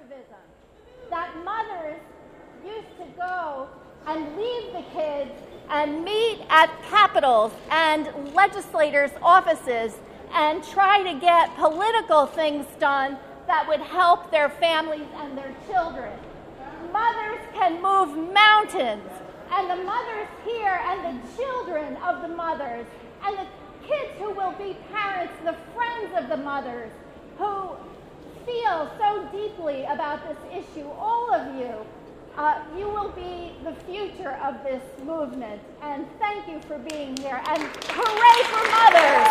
activism, that mothers used to go and leave the kids and meet at capitals and legislators' offices and try to get political things done that would help their families and their children. Mothers can move mountains, and the mothers here and the children of the mothers and the kids who will be parents, the friends of the mothers who feel so deeply about this issue, all of you, you will be the future of this movement. And thank you for being here. And hooray for mothers!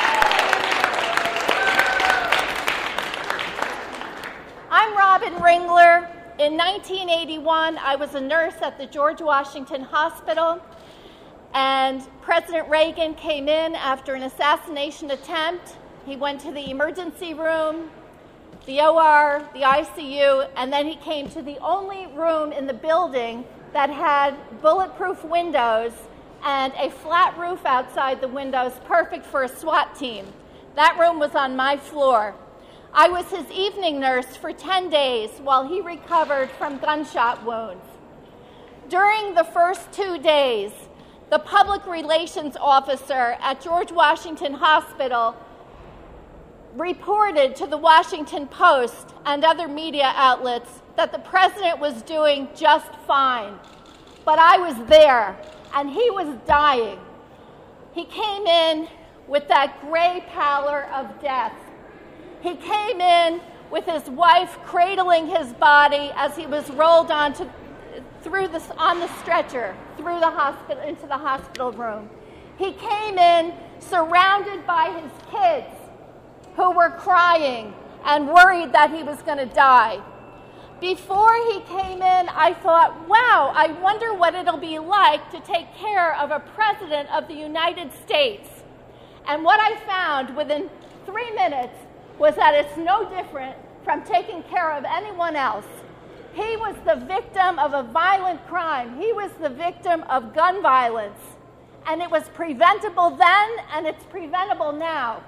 I'm Robin Ringler. In 1981, I was a nurse at the George Washington Hospital. And President Reagan came in after an assassination attempt. He went to the emergency room, the OR, the ICU, and then he came to the only room in the building that had bulletproof windows and a flat roof outside the windows, perfect for a SWAT team. That room was on my floor. I was his evening nurse for 10 days while he recovered from gunshot wounds. During the first 2 days, the public relations officer at George Washington Hospital reported to the Washington Post and other media outlets that the president was doing just fine. But I was there, and he was dying. He came in with that gray pallor of death. He came in with his wife cradling his body as he was rolled on the stretcher through the hospital into the hospital room. He came in surrounded by his kids who were crying and worried that he was going to die. Before he came in, I thought, wow, I wonder what it'll be like to take care of a president of the United States. And what I found within 3 minutes was that it's no different from taking care of anyone else. He was the victim of a violent crime. He was the victim of gun violence. And it was preventable then, and it's preventable now.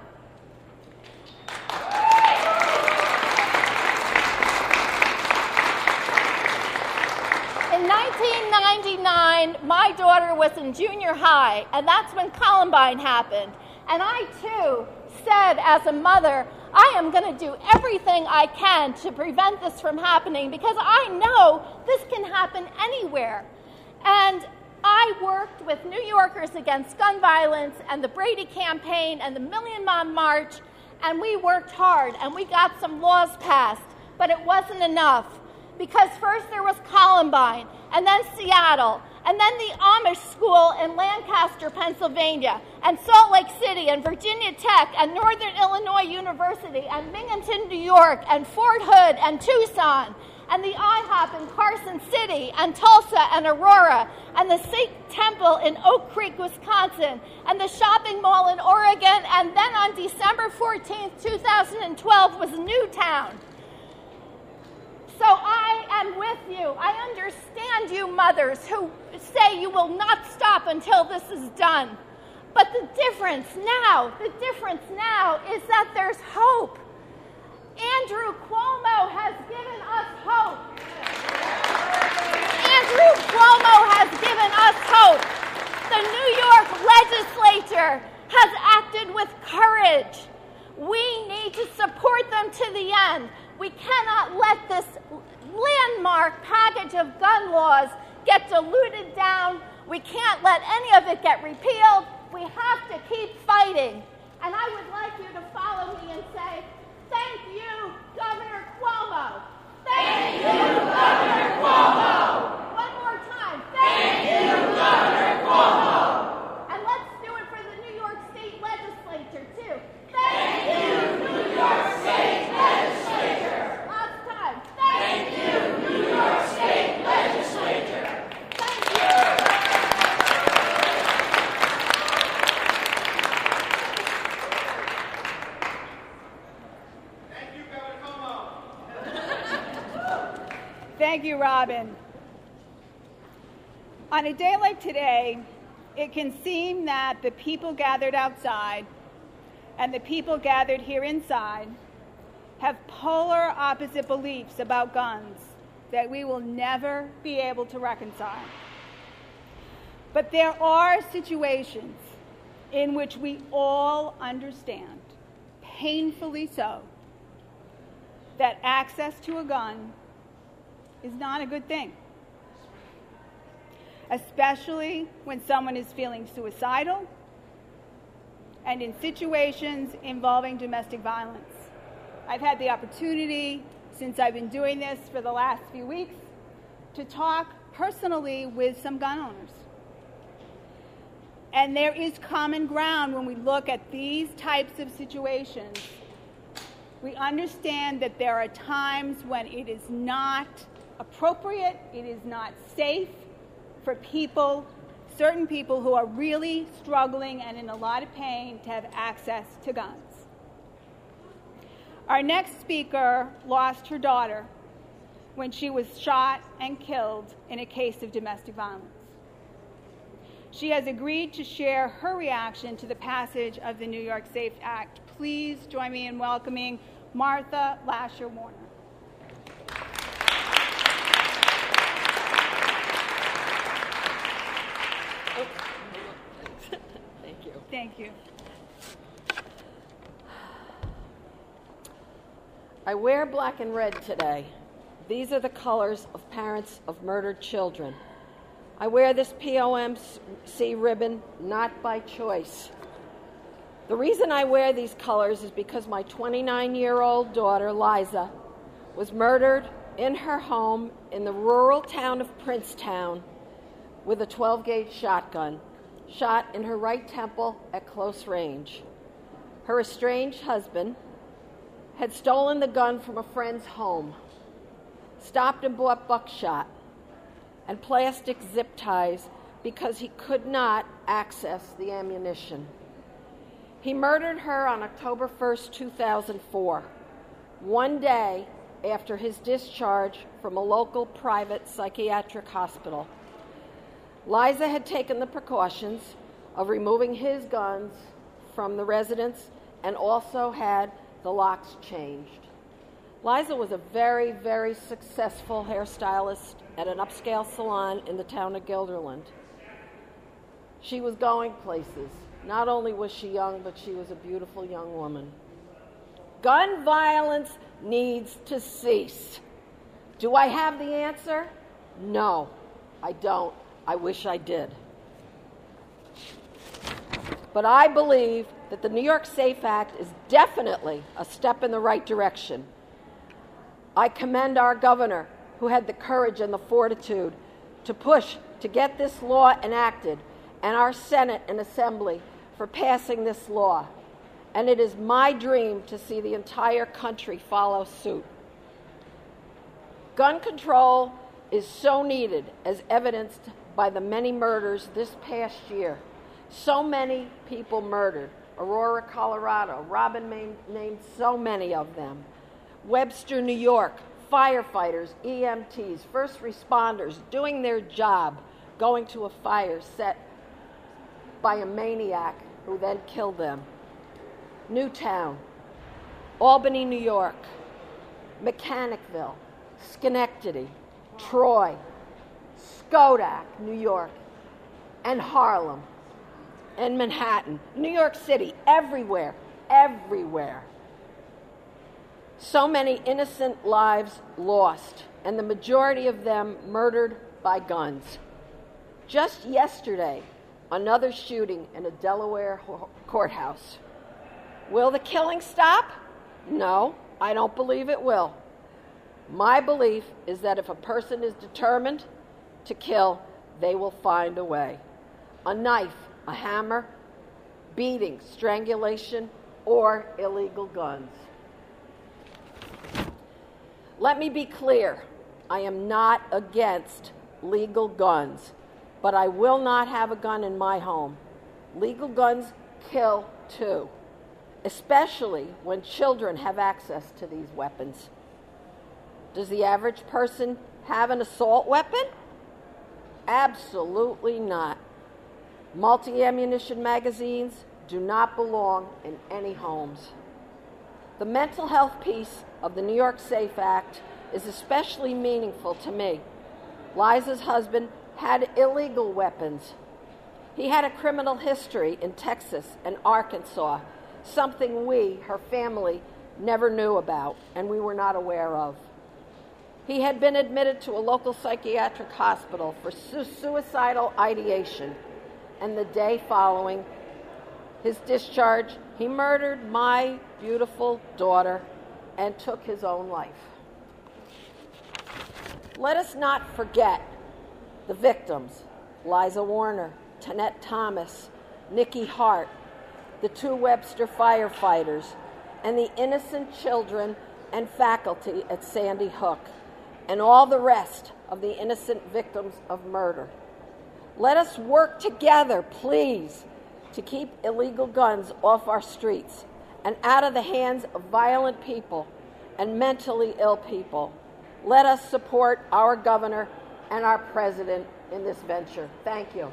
In 1999, my daughter was in junior high, and that's when Columbine happened. And I, too, said as a mother, I am going to do everything I can to prevent this from happening because I know this can happen anywhere. And I worked with New Yorkers Against Gun Violence and the Brady Campaign and the Million Mom March, and we worked hard, and we got some laws passed, but it wasn't enough. Because first there was Columbine, and then Seattle, and then the Amish school in Lancaster, Pennsylvania, and Salt Lake City, and Virginia Tech, and Northern Illinois University, and Binghamton, New York, and Fort Hood, and Tucson, and the IHOP in Carson City, and Tulsa, and Aurora, and the Sikh Temple in Oak Creek, Wisconsin, and the shopping mall in Oregon, and then on December 14th, 2012 was Newtown. So I am with you. I understand you mothers who say you will not stop until this is done. But the difference now is that there's hope. Andrew Cuomo has given us hope. Andrew Cuomo has given us hope. The New York legislature has acted with courage. We need to support them to the end. We cannot let this landmark package of gun laws get diluted down. We can't let any of it get repealed. We have to keep fighting. And I would like you to follow me and say, thank you, Governor Cuomo. Thank you, Governor Cuomo. One more time. Thank you, Governor Cuomo. And let's do it for the New York State Legislature, too. Thank you, New York State Legislature. Last time. Thank you, New York State Legislature. Thank you. Thank you, Governor Cuomo. Thank you, Robin. On a day like today, it can seem that the people gathered outside and the people gathered here inside have polar opposite beliefs about guns that we will never be able to reconcile. But there are situations in which we all understand, painfully so, that access to a gun is not a good thing, especially when someone is feeling suicidal and in situations involving domestic violence. I've had the opportunity, since I've been doing this for the last few weeks, to talk personally with some gun owners. And there is common ground when we look at these types of situations. We understand that there are times when it is not appropriate, it is not safe for people, certain people who are really struggling and in a lot of pain, to have access to guns. Our next speaker lost her daughter when she was shot and killed in a case of domestic violence. She has agreed to share her reaction to the passage of the New York SAFE Act. Please join me in welcoming Martha Lasher Warner. Thank you. Thank you. I wear black and red today. These are the colors of parents of murdered children. I wear this POMC ribbon not by choice. The reason I wear these colors is because my 29-year-old daughter, Liza, was murdered in her home in the rural town of Princetown with a 12-gauge shotgun, shot in her right temple at close range. Her estranged husband had stolen the gun from a friend's home, stopped and bought buckshot and plastic zip ties because he could not access the ammunition. He murdered her on October 1st, 2004, one day after his discharge from a local private psychiatric hospital. Liza had taken the precautions of removing his guns from the residence and also had the locks changed. Liza was a very, very successful hairstylist at an upscale salon in the town of Guilderland. She was going places. Not only was she young, but she was a beautiful young woman. Gun violence needs to cease. Do I have the answer? No, I don't. I wish I did. But I believe that the New York SAFE Act is definitely a step in the right direction. I commend our governor, who had the courage and the fortitude to push to get this law enacted, and our Senate and Assembly for passing this law. And it is my dream to see the entire country follow suit. Gun control is so needed, as evidenced by the many murders this past year. So many people murdered. Aurora, Colorado. Robin named so many of them. Webster, New York. Firefighters, EMTs, first responders doing their job, going to a fire set by a maniac who then killed them. Newtown, Albany, New York, Mechanicville, Schenectady, Troy, Schodack, New York, and Harlem, and Manhattan, New York City, everywhere, everywhere. So many innocent lives lost, and the majority of them murdered by guns. Just yesterday, another shooting in a Delaware courthouse. Will the killing stop? No, I don't believe it will. My belief is that if a person is determined to kill, they will find a way. A knife, a hammer, beating, strangulation, or illegal guns. Let me be clear, I am not against legal guns, but I will not have a gun in my home. Legal guns kill too, especially when children have access to these weapons. Does the average person have an assault weapon? Absolutely not. Multi-ammunition magazines do not belong in any homes. The mental health piece of the New York SAFE Act is especially meaningful to me. Liza's husband had illegal weapons. He had a criminal history in Texas and Arkansas, something we, her family, never knew about and we were not aware of. He had been admitted to a local psychiatric hospital for suicidal ideation, and the day following his discharge, he murdered my beautiful daughter and took his own life. Let us not forget the victims: Liza Warner, Tanette Thomas, Nikki Hart, the 2 Webster firefighters, and the innocent children and faculty at Sandy Hook, and all the rest of the innocent victims of murder. Let us work together, please, to keep illegal guns off our streets and out of the hands of violent people and mentally ill people. Let us support our governor and our president in this venture. Thank you.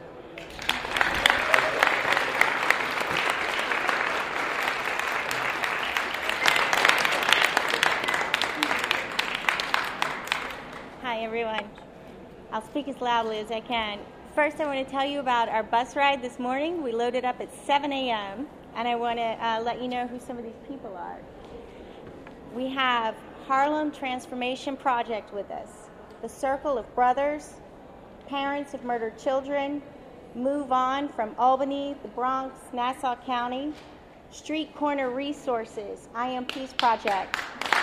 Hi, everyone. I'll speak as loudly as I can. First, I want to tell you about our bus ride this morning. We loaded up at 7 a.m., and I want to let you know who some of these people are. We have Harlem Transformation Project with us, the Circle of Brothers, Parents of Murdered Children, Move On from Albany, the Bronx, Nassau County, Street Corner Resources, I Am Peace Project,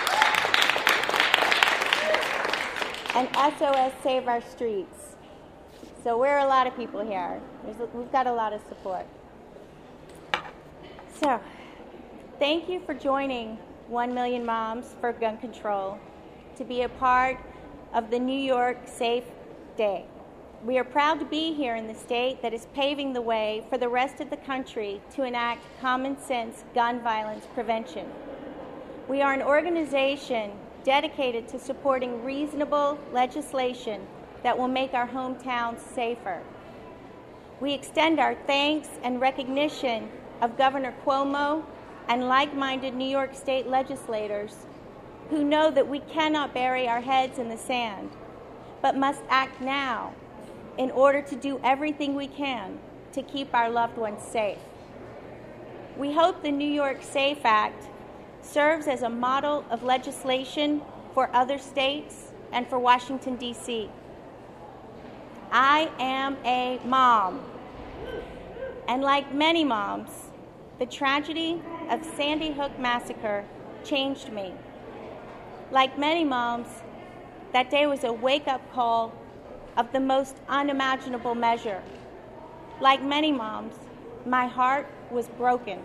and SOS Save Our Streets. So we're a lot of people here. We've got a lot of support. So, thank you for joining 1 Million Moms for Gun Control to be a part of the New York Safe Day. We are proud to be here in the state that is paving the way for the rest of the country to enact common sense gun violence prevention. We are an organization dedicated to supporting reasonable legislation that will make our hometowns safer. We extend our thanks and recognition of Governor Cuomo and like-minded New York State legislators who know that we cannot bury our heads in the sand, but must act now in order to do everything we can to keep our loved ones safe. We hope the New York SAFE Act serves as a model of legislation for other states and for Washington, D.C. I am a mom, and like many moms, the tragedy of Sandy Hook Massacre changed me. Like many moms, that day was a wake-up call of the most unimaginable measure. Like many moms, my heart was broken.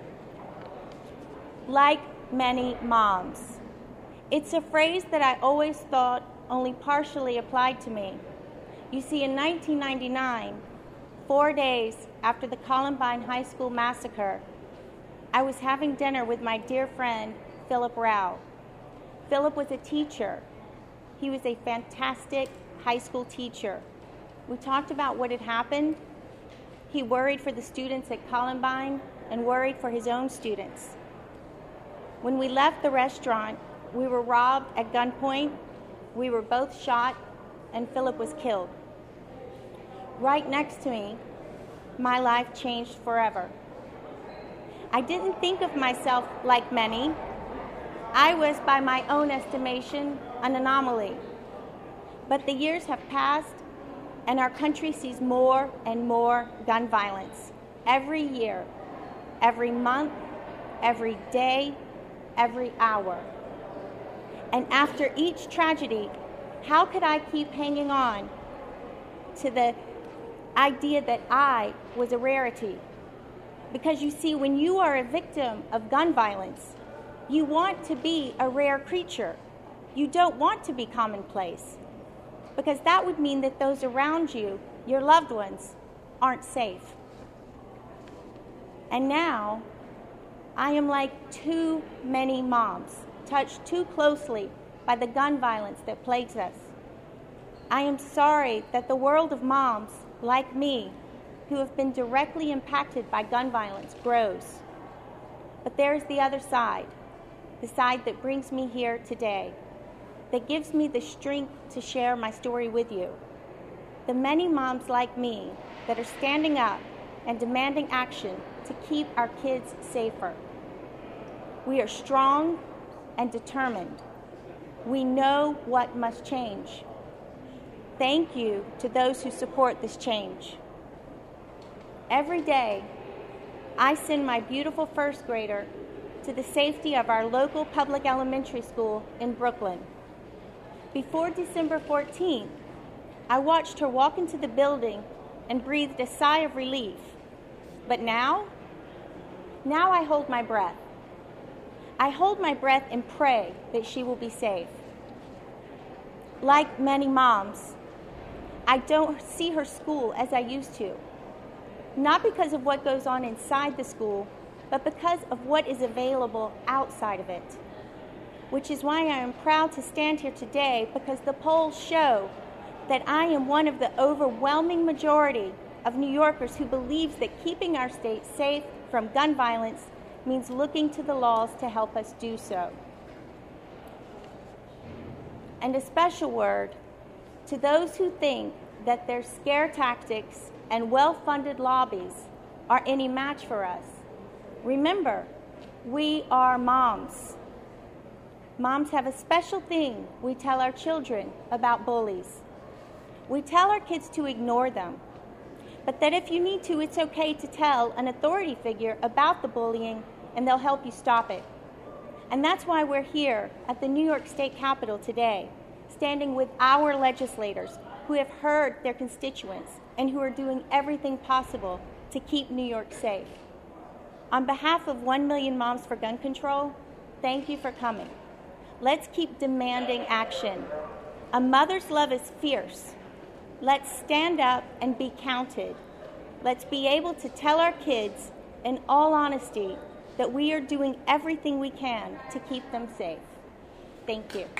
Like many moms. It's a phrase that I always thought only partially applied to me. You see, in 1999, 4 days after the Columbine High School massacre, I was having dinner with my dear friend, Philip Rao. Philip was a teacher. He was a fantastic high school teacher. We talked about what had happened. He worried for the students at Columbine and worried for his own students. When we left the restaurant, we were robbed at gunpoint. We were both shot, and Philip was killed. Right next to me, my life changed forever. I didn't think of myself like many. I was, by my own estimation, an anomaly. But the years have passed, and our country sees more and more gun violence. Every year, every month, every day, every hour. And after each tragedy, how could I keep hanging on to the idea that I was a rarity? Because you see, when you are a victim of gun violence, you want to be a rare creature. You don't want to be commonplace, because that would mean that those around you, your loved ones, aren't safe. And now, I am like too many moms, touched too closely by the gun violence that plagues us. I am sorry that the world of moms, like me, who have been directly impacted by gun violence grows. But there's the other side. the side that brings me here today, that gives me the strength to share my story with you. The many moms like me that are standing up and demanding action to keep our kids safer. We are strong and determined. We know what must change. Thank you to those who support this change. Every day, I send my beautiful first grader to the safety of our local public elementary school in Brooklyn. Before December 14th, I watched her walk into the building and breathed a sigh of relief. But now I hold my breath. I hold my breath and pray that she will be safe. Like many moms, I don't see her school as I used to. Not because of what goes on inside the school, but because of what is available outside of it. Which is why I am proud to stand here today, because the polls show that I am one of the overwhelming majority of New Yorkers who believes that keeping our state safe from gun violence means looking to the laws to help us do so. And a special word to those who think that their scare tactics and well-funded lobbies are any match for us. Remember, we are moms. Moms have a special thing we tell our children about bullies. We tell our kids to ignore them, but that if you need to, it's okay to tell an authority figure about the bullying and they'll help you stop it. And that's why we're here at the New York State Capitol today, standing with our legislators who have heard their constituents and who are doing everything possible to keep New York safe. On behalf of 1 Million Moms for Gun Control, thank you for coming. Let's keep demanding action. A mother's love is fierce. Let's stand up and be counted. Let's be able to tell our kids, in all honesty, that we are doing everything we can to keep them safe. Thank you.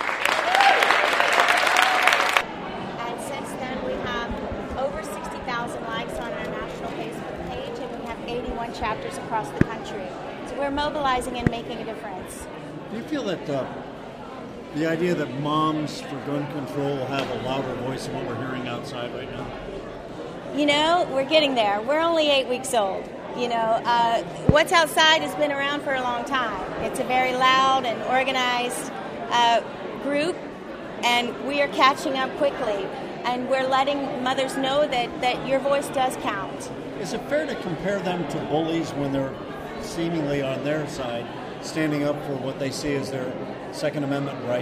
And since then, we have over 60,000 likes on our national Facebook page, and we have 81 chapters across the country. So we're mobilizing and making a difference. Do you feel that the idea that moms for gun control will have a louder voice than what we're hearing outside right now? You know, we're getting there. We're only 8 weeks old. You know, What's Outside has been around for a long time. It's a very loud and organized group, and we are catching up quickly. And we're letting mothers know that your voice does count. Is it fair to compare them to bullies when they're seemingly on their side, standing up for what they see as their Second Amendment right?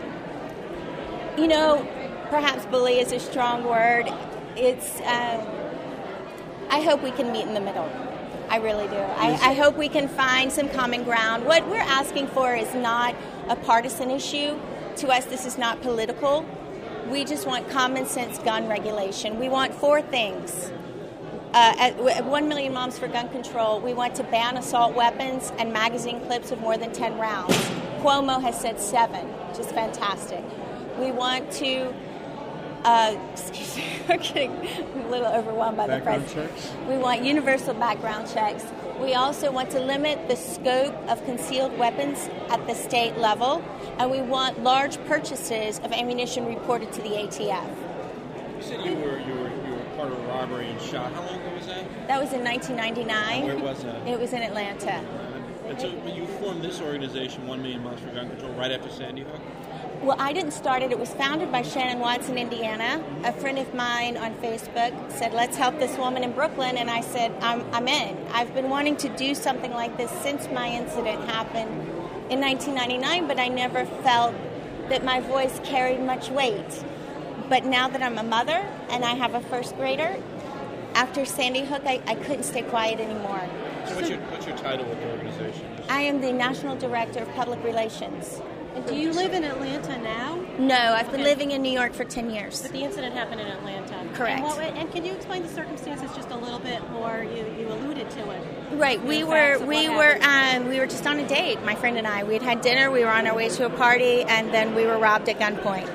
You know, perhaps bully is a strong word. It's, I hope we can meet in the middle. I really do. I hope we can find some common ground. What we're asking for is not a partisan issue. To us, this is not political. We just want common sense gun regulation. We want 4 things. At 1 Million Moms for Gun Control, we want to ban assault weapons and magazine clips of more than 10 rounds. Cuomo has said 7, which is fantastic. We want to, excuse me, I'm getting a little overwhelmed by the press. Checks? We want universal background checks. We also want to limit the scope of concealed weapons at the state level, and we want large purchases of ammunition reported to the ATF. You said you were part of a robbery and shot. How long ago was that? That was in 1999. Where was that? It was in Atlanta. And so you formed this organization, 1 Million Moms for Gun Control, right after Sandy Hook? Well, I didn't start it. It was founded by Shannon Watts in Indiana. A friend of mine on Facebook said, let's help this woman in Brooklyn. And I said, I'm in. I've been wanting to do something like this since my incident happened in 1999, but I never felt that my voice carried much weight. But now that I'm a mother and I have a first grader, after Sandy Hook, I couldn't stay quiet anymore. So what's your title with the organization? I am the National Director of Public Relations. And do you live in Atlanta now? No, I've been living in New York for 10 years. But the incident happened in Atlanta. Correct. And can you explain the circumstances just a little bit more? You alluded to it. Right. We were just on a date, my friend and I. We had dinner. We were on our way to a party, and then we were robbed at gunpoint.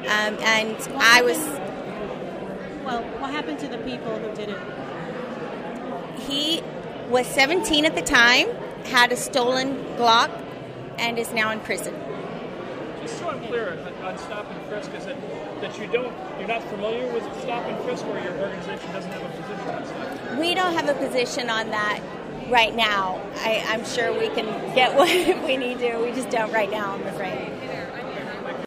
What happened to the people who did it? He was 17 at the time, had a stolen Glock, and is now in prison. Just so I'm clear on stop and frisk, is it that you're not familiar with stop and frisk, or your organization doesn't have a position on stop? We don't have a position on that right now. I'm sure we can get what we need to. We just don't right now, I'm afraid.